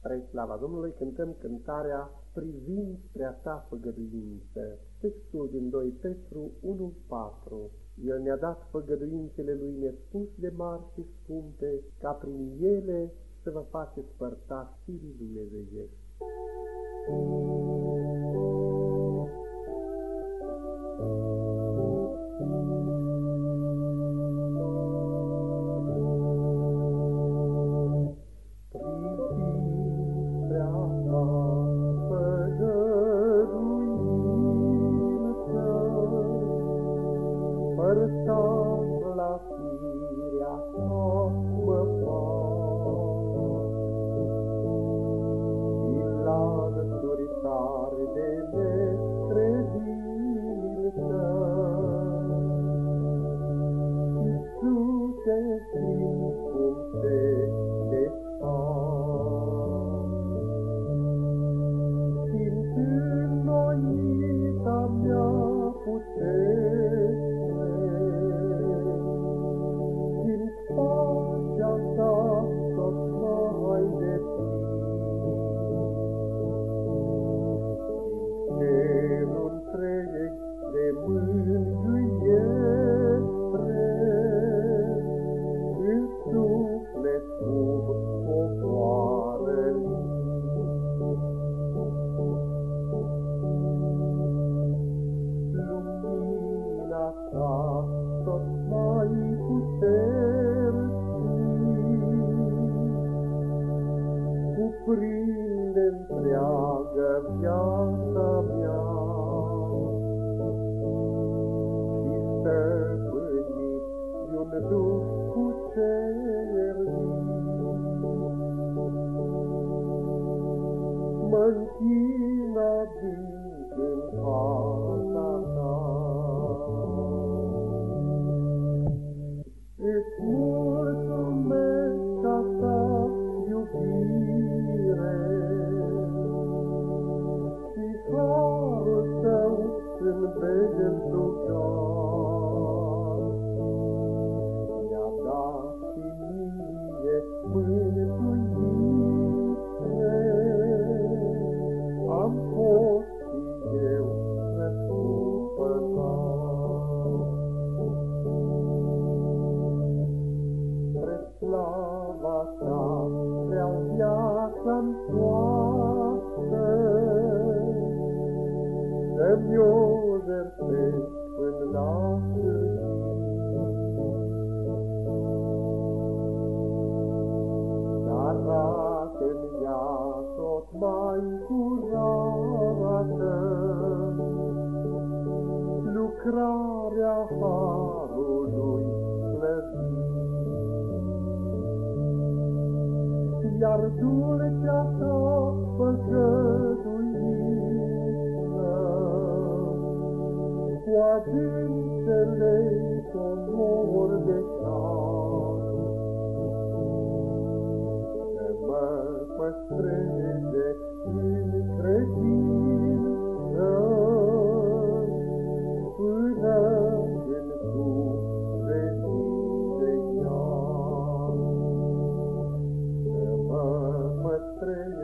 Spre slava Domnului cântăm cântarea Privind spre a ta făgăduință. Textul din 2 Petru 1:4. El ne-a dat făgăduințele lui nespus de mari și scumpe, ca prin ele să vă faceți părtași firii dumnezeiești. Părtaș la firea ta mă fac, și lanțuri tari de necredință. Iisuse, simt cum te desfac, simt înnoita mea putere, pacea ta tot mai deplin, cerul întreg de mângâiere, în suflet cum coboară lumina ta tot mai puternic, cuprinde întreagă viața mea, și stăpânit de-un duh cucernic, mă-nchin adânc în fața ta. Îți mulțumesc ca ta iubire și harul tău în belșugar. Mi-a dat și mie mântuire, am fost și eu răscumpărat. Spre slava ta vreau viața-mi toată, să-mi o jertfesc până la sfârșit. Dar arată-mi ea tot mai curată, lucrarea harului slăvit. Iar dulcea ta făgăduință, cu adâncele comor de cal, să mă păstreze în credință, până când tu revii de ea. Păstrez